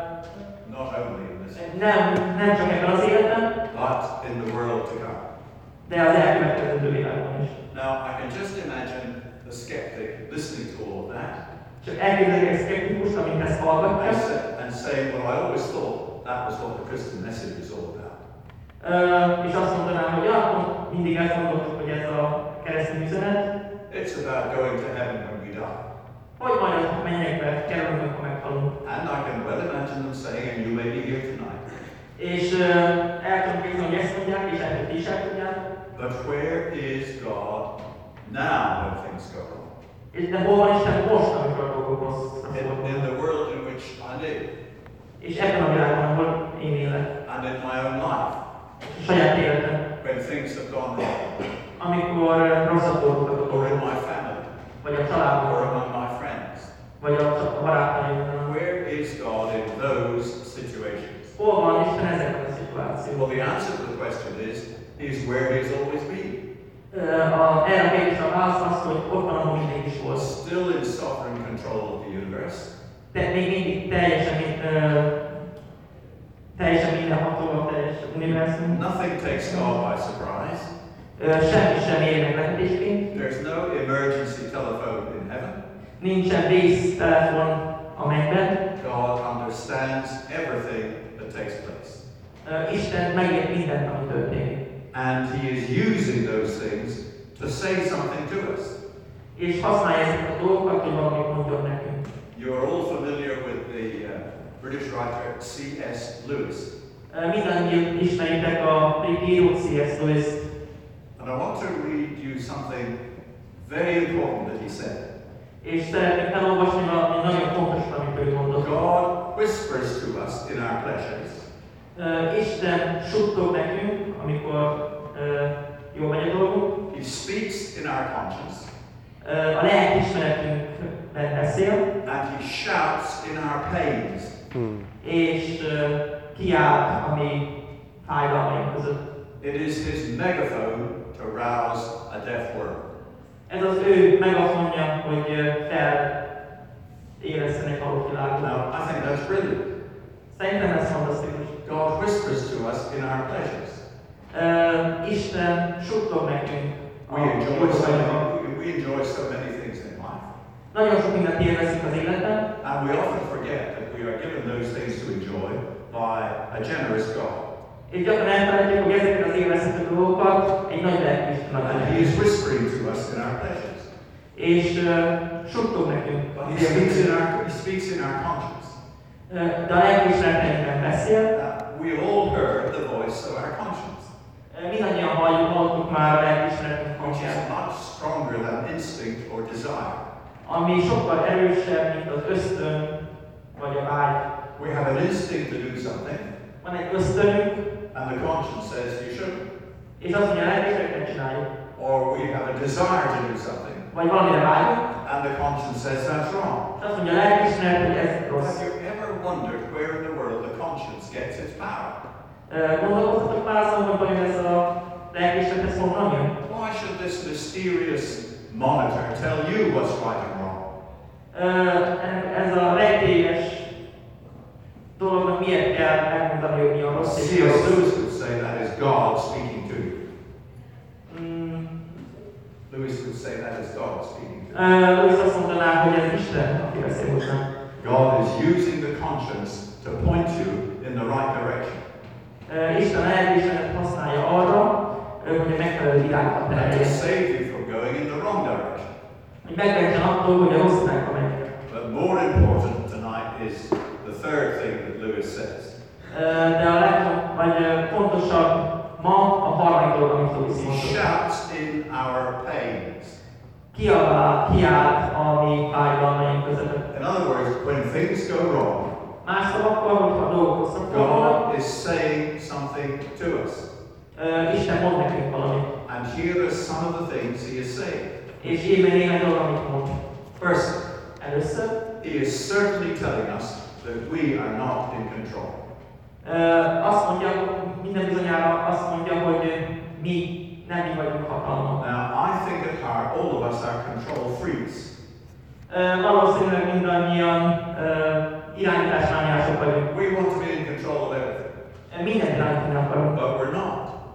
not only in this life, Nem, nem csak ebben az életben, but in the world to come. de az elkövetkező világban is. Now, I can just imagine the skeptic listening to all of that Csak elképzeljük egy szkeptikust, amint ezt hallgatja, and, say, and saying, well, I always thought that was what the Christian message was all about. Ö, és azt mondanám, hogy ja, mindig ezt gondoltuk, hogy ez a keresztény üzenet, It's about going to heaven when we die. hogy majd a mennyekbe kerülünk, amikor meghalunk. And I can well imagine them saying, and you may be here tonight, És ö, el tudom képzelni, hogy ezt mondják, és lehet, hogy ti is el tudjátok. but where is God now when things go wrong? És de hol van Isten most, amikor a dolgok rosszra In, in fordulnak? the world in which I live, És ebben a világban, ahol én élek, and in my own life, és a saját életem, when things have gone wrong, amikor ö, rosszat fordultak a or in dolgok, my family, vagy a or családban, among my friends. vagy a, a barátaimban. Where is God in those situations? Hol van Isten ezekben a szituációban? Well, the answer to the question is, is where He's always been. Ö, a, erre a kérdésre a válasz az, hogy ott van, ahol mindig is volt. Still in sovereign control of the universe, De még mindig teljesen, ö, teljesen mindenható a teljes univerzum. nothing takes God by surprise. Ö, semmi sem ér meglepetésként. There's no emergency telephone in heaven. Nincsen vésztelefon a mennyben. God understands everything that takes place. Ö, Isten megért mindent, ami történik. And He is using those things to say something to us. És használja ezeket a dolgokat, hogy valamit mondjon nekünk. You are all familiar with the uh, British writer C S Lewis. Ö, Mindannyian ismeritek a brit író C S Lewis-t. And I want to read you something very important that he said. És szeretnék elolvasni valami nagyon fontos, amit ő mondott. God whispers to us in our pleasures. Uh, Isten suttog nekünk, amikor uh, jó megy a dolgunk. He speaks in our conscience. Uh, a lelkiismeretünkben beszél, And he shouts in our pains. Hmm. és uh, kiált a mi fájdalmaink között. It is his megaphone to rouse a deaf world. Ez az ő megafonja, hogy uh, fel érezzenek a világot. Now, I think that's brilliant. Szerintem ez fantasztikus. God whispers to us in our pleasures. Uh, Isten suttog nekünk. We a enjoy jó so dolgokban. many, we enjoy so many things in life. Nagyon sok mindent élvezünk az életben, And we often forget that we are given those things to enjoy by a generous God. és gyakran elfelejtjük, hogy ezeket az élvezhető dolgokat egy nagy lelkiisten ad And he nekünk. is whispering to us in our pleasures. És uh, suttog nekünk. But he speaks in our, he speaks in our conscience. Uh, de a lelkiismereteinkben beszél. Uh, we all heard the voice of our conscience, Uh, mindannyian halljuk, hallottuk már a lelkiismeretünk which is hangját, much stronger than instinct or desire. ami sokkal erősebb, mint az ösztön vagy a vágy. We have an instinct to do something, Van egy ösztönünk, and the conscience says you shouldn't. és azt mondja, a lelkiismeretnek csináljuk. Or we have a desire to do something, Vagy valamire vágyunk, and the conscience says that's wrong. és azt mondja, a lelkiismeret, hogy ez rossz. Have you ever wondered where in the world the conscience gets its power? Gondolkoztatok már azon, hogy vajon ez a lelkiismeret ez honnan jön? Why should this mysterious monitor tell you what's right and wrong? Ez a rejtélyes dolognak miért kell megmondani, hogy mi a rossz és C mi a S. rossz? Lewis would say that is God speaking to you. Mm. Lewis would say that is God speaking to you. Uh, Lewis azt mondaná, hogy ez Isten, aki beszél hozzánk. God is using the conscience to point you in the right direction. Uh, Isten a lelkiismeretet használja arra, hogy a megfelelő irányba And to tereljen. save you from going in the wrong direction. Hogy megmentsen attól, hogy a rossz irányba megy. But more important tonight is the third thing that Lewis says. Uh, De a legfont, vagy uh, fontosabb ma a harmadik dolog, amit Lewis He mondott. shouts in our pains. Kiabál, kiált a mi fájdalmaink között. In other words, when things go wrong, Más szavakkal, hogyha a dolgok rosszak vannak, God is saying something to us. uh, Isten mond nekünk valamit. And here are some of the things he is saying. És íme néhány dolog, amit mond. First, Először, he is certainly telling us that we are not in control. uh, azt mondja, minden bizonyára azt mondja, hogy mi nem mi vagyunk hatalmon. Now, I think at heart all of us are control freaks. Uh, valószínűleg mindannyian uh, irányításmániások vagyunk. We want to be in control of everything, Uh, Minden irányítani akarunk. but we're not.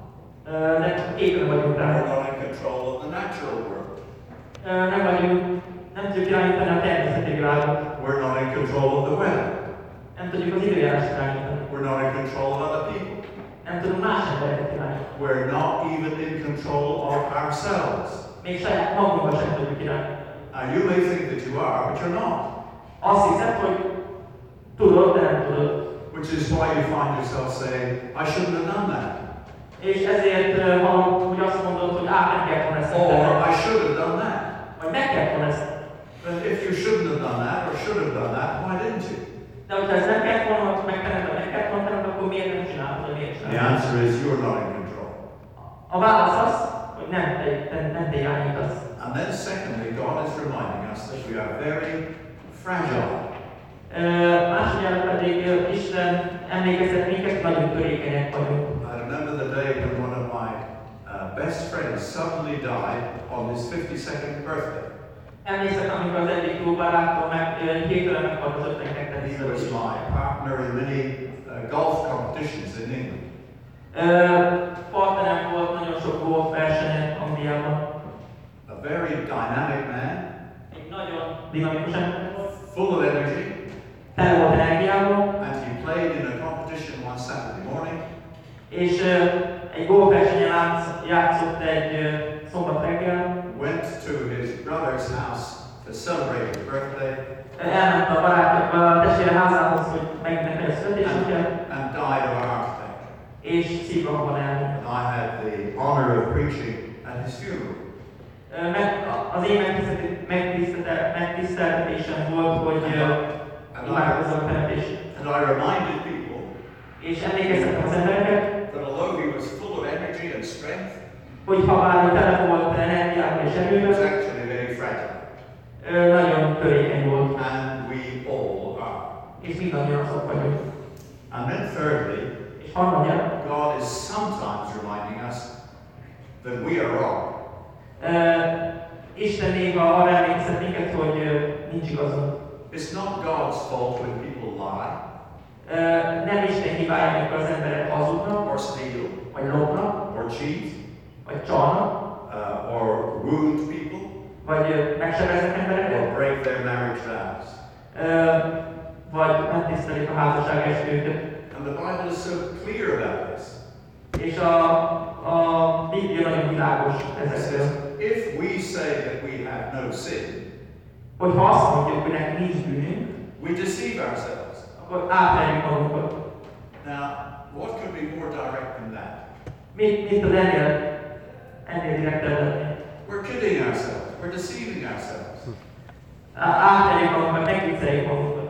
Uh, de csak képben vagyunk rá. We're not in control of the natural world. Uh, nem vagyunk, nem tudjuk irányítani a természeti világot. We're not in control of the weather. Nem tudjuk az időjárást irányítani. We're not in control of other people. Nem tudunk más embereket irányítani. We're not even in control of ourselves. Még saját magunkat sem tudjuk irányítani. Now, you may think that you are, but you're not. Azt hiszed, hogy tudod, de nem tudod. Which is why you find yourself saying, I shouldn't have done that. És ezért uh, hallom, hogy azt mondod, hogy á, nem kellett volna ezt Or tenni. I should have done that. Vagy meg kellett volna ezt. But if you shouldn't have done that or should have done that, why didn't you? De hogyha ez nem kellett volna megtenned, vagy meg kellett volna tenned, akkor miért nem csináltad, vagy miért The csináltad? answer is you're not in control. A válasz az, hogy nem te, te, nem te irányítasz. And then secondly, God is reminding us that we are very fragile. Uh, másodjára pedig uh, Isten emlékeztet minket, nagyon törékenyek vagyunk. I remember the day when one of my uh, best friends suddenly died on his fifty-second birthday. Emlékszem, amikor az egyik jó barátom meg uh, hirtelen meghalt az ötvenkettő He was my partner in many uh, golf competitions in England. Uh, partnerem volt nagyon sok golf versenyen Angliában. A very dynamic man, Egy nagyon dinamikus ember volt. full of energy, Tele volt energiával, and he played in a competition one Saturday morning. és uh, egy golfversenyen játsz- játszott egy uh, szombat reggel. Went to his brother's house to celebrate his birthday, Elment a barát, a testvére házához, hogy megünnepelje a születésünket, and died of a heart attack. és szívrohamban elment. And I had the honor of preaching at his funeral. Uh, Meg, az én megtiszteltet- megtiszteltet- megtiszteltetésem volt, hogy uh, imádkozzam a temetését. And I reminded people És emlékeztettem az embereket, that although he was full of energy and strength, hogy ha bár ő tele volt energiával és he was erővel, actually very fragile. ő nagyon törékeny volt, And we all are. és mindannyian azok vagyunk. And then thirdly, És harmadjára, God is sometimes reminding us that we are wrong. uh, Isten néha arra emlékeztet minket, hogy uh, nincs igazunk. It's not God's fault when people lie Uh, nem Isten hibája, amikor az emberek hazudnak, or steal vagy lopnak, or cheat vagy csalnak, uh, or wound people vagy uh, megsebeznek embereket, or break their marriage vows. uh, vagy nem tisztelik a házasság esküvőket. And the Bible is so clear about this. És a, a Biblia nagyon világos It ezekről. says, if we say that we have no sin, Hogyha azt mondjuk, hogy nekünk nincs bűnünk, we deceive ourselves. akkor átverjük magunkat. Now, what could be more direct than that? Mit, mit tud ennél, ennél direktebb lenni? We're kidding ourselves. We're deceiving ourselves. Á- Átverjük magunkat, megvicceljük magunkat.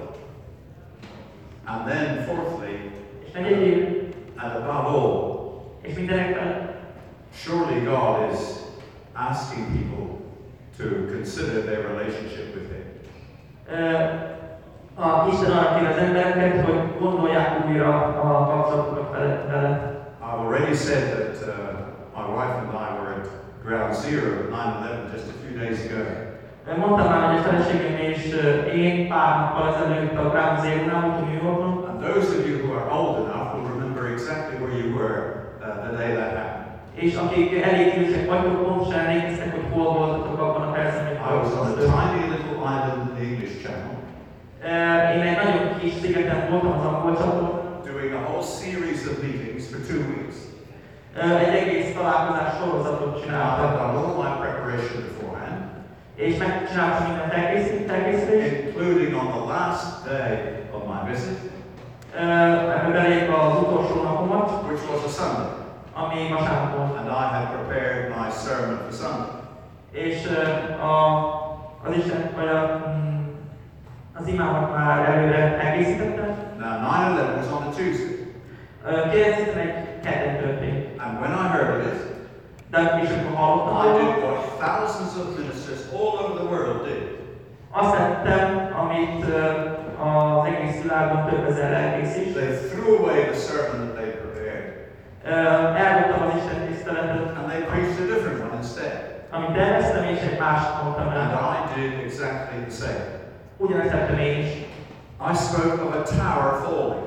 And then, fourthly, És negyedik, and above all, és mindenek felett, surely God is asking people to consider their relationship with Him. uh, A Isten arra kér az embereket, hogy gondolják újra a kapcsolatukat vele. I've already said that uh, my wife and I were at ground zero at nine eleven just a few days ago. Mondtam már, hogy a feleségem és én pár nappal ezelőtt a Ground Zero-nál voltunk New Yorkon. And those of you who are old enough will remember exactly where you were uh, the day that happened. És akik elég idősek vagytok, pontosan emlékeztek, hogy hol voltatok abban a percben, I was on a tiny little island in the English Channel. Én egy nagyon kis szigeten voltam az angol csatornán. Doing a whole series of meetings for two weeks. Egy egész találkozás sorozatot Now, I csináltam. had done all my preparation beforehand, És megcsináltam minden felkészítést. including on the last day of my visit, Ebbe belépve az utolsó napomat, which was a Sunday. ami vasárnap volt. And I had prepared my sermon for Sunday. És a, az Isten, vagy a, az imámat már előre elkészítettem. Now, nine eleven was on a Tuesday. kilencvenöt kedden történt. And when I heard of it, De és amikor hallottam, I did what thousands of ministers all over the world did. azt tettem, amit uh, az egész világon több ezer lelkész is. They threw away the sermon that they prepared, Uh, Eldobtam az Isten tiszteletet, and they preached a different one instead. amit terveztem, és egy mást mondtam And el. I did exactly the same. Ugyanezt tettem én is. I spoke of a tower falling.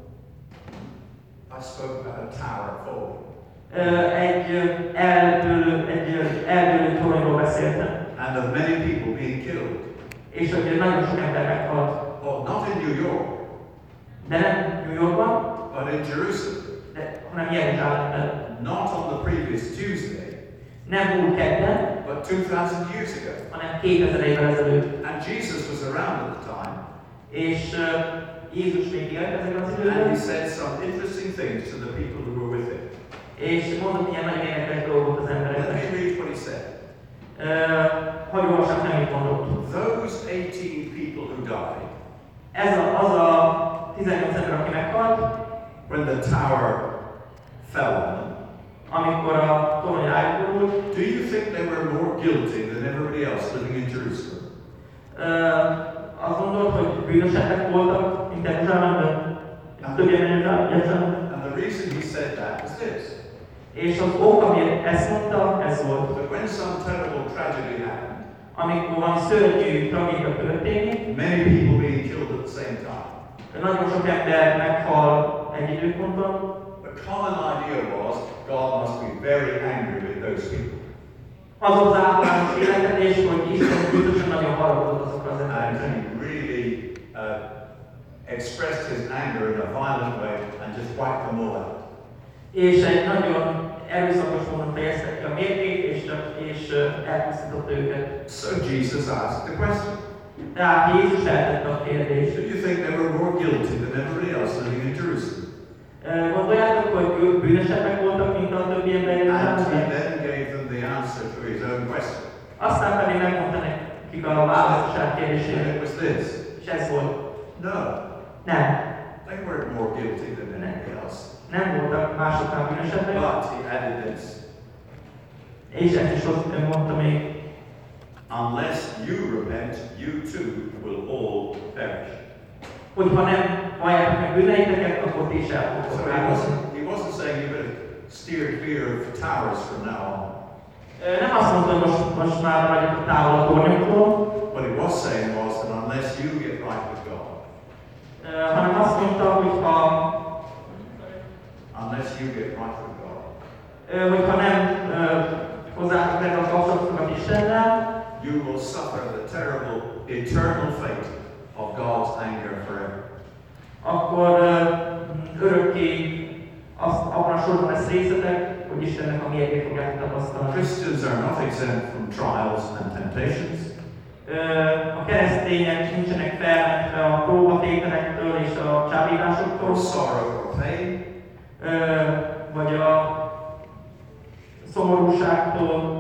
I spoke about a tower falling. Uh, egy uh, eldőlő, egy uh, eldőlő toronyról beszéltem. And of many people being killed. És hogy nagyon sok ember meghalt. Well, not in New York, De nem New Yorkban, but in Jerusalem. de, hanem Jeruzsálemben. Not on the previous Tuesday, Nem múlt kedden, but two thousand years ago. hanem kétezer évvel ezelőtt. And Jesus was around at the time, És uh, Jézus még élt ezekben az and he időben, said some interesting things to the people who were with him. és mondott ilyen nagyon érdekes dolgot az Let embereknek. me read what he said. Uh, hogy olvassam, nem mit mondott. Those eighteen people who died, Ez a, az a tizennyolc ember, aki meghalt, when the tower fell on them, amikor a torony rájuk borult, do you think they were more guilty than everybody else living in Jerusalem? uh, azt mondod, hogy bűnösebbek voltak, mint Jeruzsálemben? Többen Jeruzsálemben? And the reason he said that was this. És az ok, amiért ezt mondta, ez volt. That when some terrible tragedy happened, Amikor van szörnyű tragédia történik, many people being killed at the same time, nagyon sok ember meghal egy időpontban, the common idea was God must be very angry with those people. az az általános életedés, hogy Isten biztosan nagyon haragudott azokra az And emberekre. he really uh, expressed his anger in a violent way and just wiped them all out. És egy nagyon erőszakos módon fejezte ki a mérgét, és, és uh, elpusztította őket. So Jesus asked the question. Tehát Jézus feltette a kérdést. Do you think they were more guilty than everybody else living in Jerusalem? Uh, Gondoljátok, hogy ők bűnösebbek voltak, mint a többi ember And he Jeruzsálemben? then gave them the answer to his own question. Aztán pedig megmondta nekik a választ a saját And kérdésére. it was this. És ez volt. No, Nem. they weren't more guilty than anybody else. Nem voltak másoknál bűnösebbek. But he added this. És ezt is ott mondta még. Unless you repent, you too will all perish. Hogyha nem valljátok meg bűneiteket, akkor ti is el So fogtok he áldani. wasn't, he wasn't saying you better steer clear of towers from now on. Ö, Nem azt mondta, hogy most, most már vagyok távol a tornyoktól, What he was saying was that unless you get right with God, ö, hanem azt mondta, hogy ha, unless you get right with God, ö, hogyha nem ö, hozzátok meg a kapcsolatokat Istennel, you will suffer the terrible eternal fate of God's anger forever. akkor ö, örökké azt, abban a sorban lesz részletek, hogy Istennek a mérgét fogják tapasztalni. Christians are not exempt from trials and temptations. Ö, A keresztények nincsenek felmentve a próbatételektől és a csábításoktól, or sorrow or pain, ö, vagy a szomorúságtól.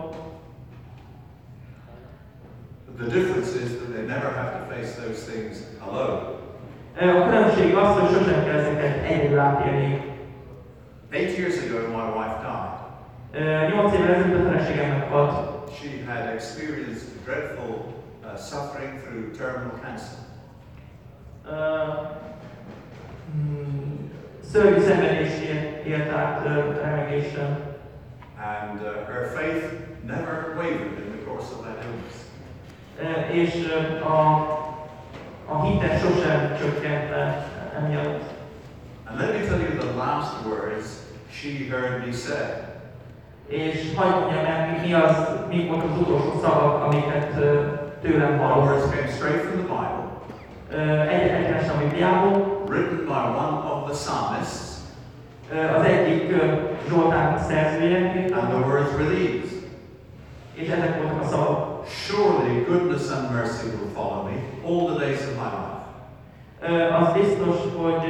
the difference is that they never have to face those things alone. Ö, A különbség az, hogy sosem kell ezeket egyedül átélni. Eight years ago, my wife died. Ö, Nyolc évvel ezelőtt a feleségem meghalt. She had experienced dreadful uh, suffering through terminal cancer. Szörnyű szenvedést élt át remegésen. And uh, her faith never wavered in the course of that illness. És a, a hite sosem csökkent emiatt. And let me tell you the last words she heard me say. És hagyd mondjam el, mi, az, mi volt az utolsó szavak, amiket tőlem The hallott. words came straight from the Bible. Egy egyenes a Bibliából. Written by one of the psalmists. Az egyik Zsoltán szerzője. And the words were these. És ezek voltak a szavak. Surely goodness and mercy will follow me all the days of my life. Az biztos, hogy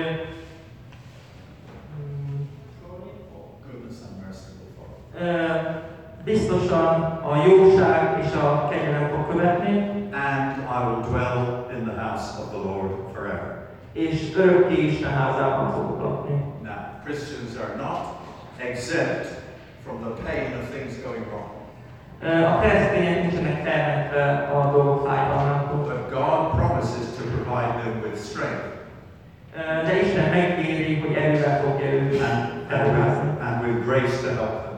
Goodness and mercy will follow. Biztosan a jóság és a kegyelem fog követni. And I will dwell in the house of the Lord forever. És örökké Isten házában fogok lakni. Now, Christians are not exempt from the pain of things going wrong. A keresztények nincsenek felmentve a dolgok fájdalmától. But God promises to provide them with strength. De Isten megígéri, hogy erővel fogja őt felruházni. And with grace to help them.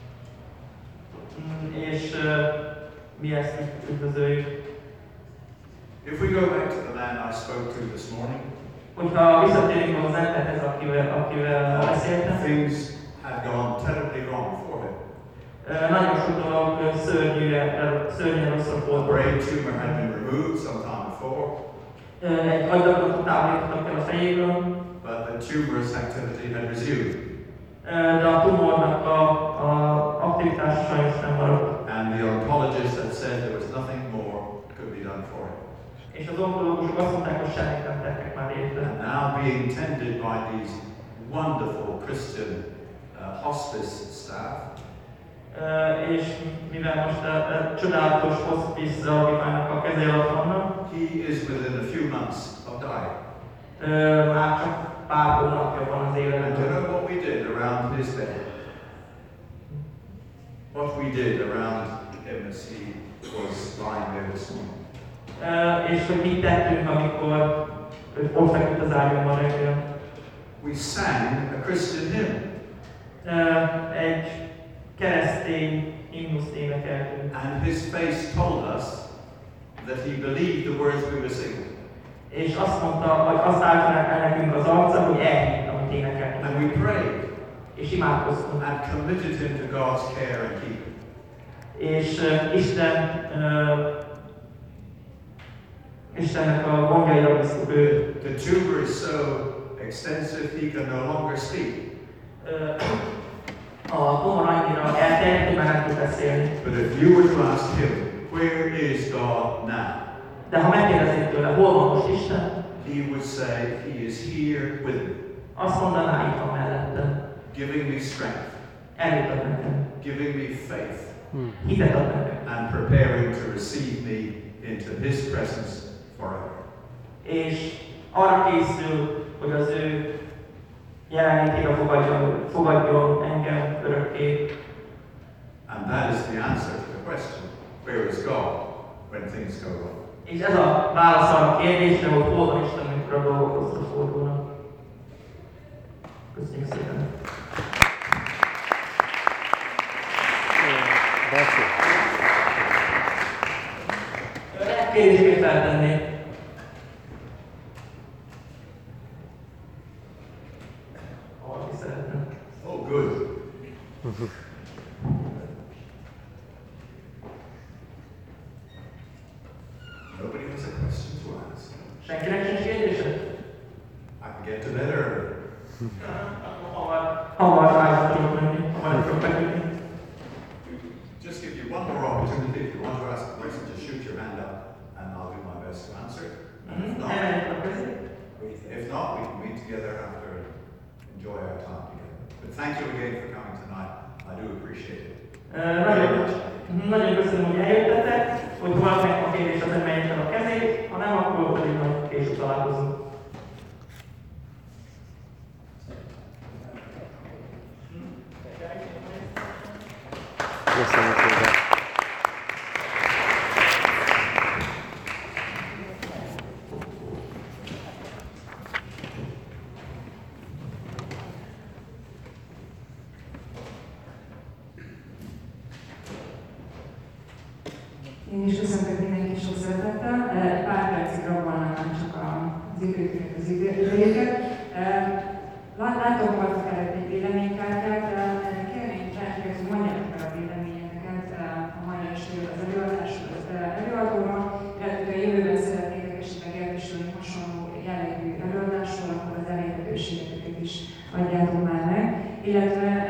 És uh, mi ezt üdvözöljük. If we go back to the man I spoke to this morning, hogyha visszatérünk az emberhez, akivel, akivel beszéltem, things had gone terribly wrong for him. Uh, nagyon sok dolog szörnyűen, szörnyen rosszra A volt. brain tumor had been removed some time before, Uh, egy agydagot távolítottak el a fejéből, but the tumor's activity had resumed. Uh, de a tumornak a, a aktivitás sajnos nem maradt. And the oncologist had said there was nothing more could be done for him. És az onkológusok azt mondták, hogy semmit nem tettek már érte. And now being tended by these wonderful Christian uh, hospice staff, Uh, és mivel most a, a csodálatos hospice alapítványnak a kezé alatt vannak, he is within a few months of dying. uh, már csak pár hónapja van az And you életben. know what we did around his bed? What we did around him as he was lying there this morning. Uh, és hogy mit tettünk, amikor ő ott feküdt az ágyon ma reggel. We sang a Christian hymn. Uh, egy keresztény himnuszt énekeltünk. And his face told us that he believed the words we were singing. És azt mondta, hogy azt állta el nekünk az arca, hogy elhitt, amit énekeltünk. And we prayed És imádkoztunk. and committed him to God's care and keeping. És uh, Isten, uh, Istennek a gondjaira bíztuk őt. The tumor is so extensive he can no longer speak. Uh, a tumor annyira elterjedt, hogy már nem tud beszélni. But if you were to ask him, where is God now? De ha megkérdeznék tőle, hol van most Isten? He would say, he is here with me, Azt mondaná, itt van mellettem. giving me strength, Erőt ad nekem. giving me faith, Hitet ad nekem. and preparing to receive me into his presence forever. És arra készül, hogy az ő jelenlétébe fogadjon, fogadjon engem örökké. And that is the answer to the question, where is God when things go wrong? És ez a válasz arra a kérdésre, hogy hol van Isten, amikor a dolgok rosszra fordulnak. Köszönjük szépen! Lehet kérdéseket feltenni. Valaki szeretne. Oh, good. Nobody has a question to ask. Senkinek sincs kérdése? I can get to bed early. Hamar, hamar ráját tudok menni, hamar tudok feküdni. Just give you one more opportunity. If you want to ask a question, just shoot your hand up and I'll do my best to answer it. And if not, Emeljük a kezét. if not, we can meet together after and enjoy our time together. But thank you again for coming tonight. I do appreciate it. Uh, Nagyon, nagyon köszönöm, hogy eljöttetek, hogy valakinek a kérdés az emeljük fel a kezét, ha nem, akkor pedig majd később találkozunk. Köszönjük szépen. Én is köszöntök mindenki sok szeretettel. Pár percig rabolnám már csak az időket, az idejéket. Látom, hogy kellett egy véleménykártyát, kérném társadalmat, hogy mondják el a véleményeket a mai este az előadásról, az előadóra, illetve a jövőben szeretnétek esetleg elkísérni hasonló jellegű előadásról, akkor az elérhetőségeket is adjátok már meg. Illetve